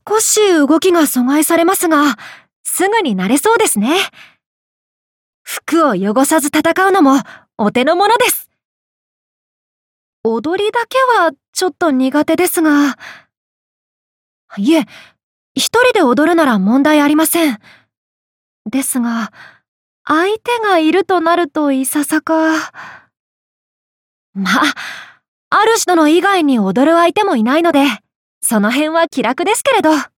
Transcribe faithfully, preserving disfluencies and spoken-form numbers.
少し動きが阻害されますが、すぐに慣れそうですね。服を汚さず戦うのもお手の物です。踊りだけはちょっと苦手ですが、いえ、一人で踊るなら問題ありません。ですが、相手がいるとなるといささか。まあ、主殿以外に踊る相手もいないので、その辺は気楽ですけれど。